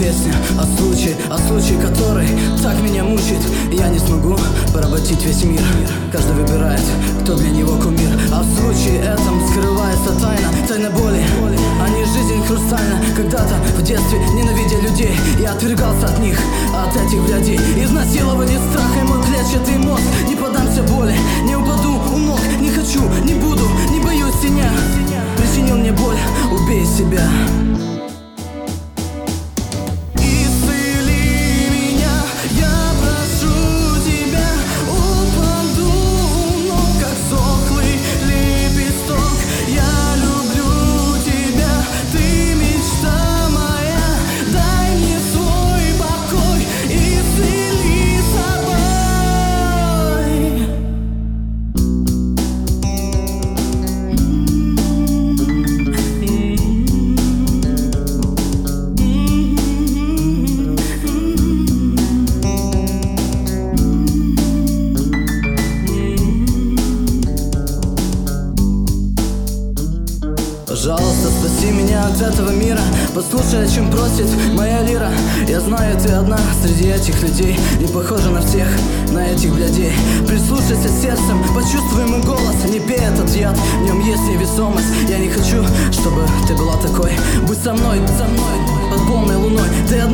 песня о случае, который так меня мучает. Я не смогу поработить весь мир. Каждый выбирает, кто для него кумир. А в случае этом скрывается тайна боли, а не жизнь хрустальна. Когда-то в детстве, ненавидя людей, я отвергался от них, от этих блядей. Изнасилование страха и мой клетчатый мозг. Не поддамся боли, не упаду у ног. Не хочу, не буду, не боюсь тебя. Причинил мне боль, убей себя. Пожалуйста, спаси меня от этого мира. Послушай, о чем просит моя лира. Я знаю, ты одна среди этих людей, не похожа на всех, на этих блядей. Прислушайся сердцем, почувствуй мой голос. Не пей этот яд, в нем есть невесомость. Я не хочу, чтобы ты была такой. Будь со мной под полной луной. Ты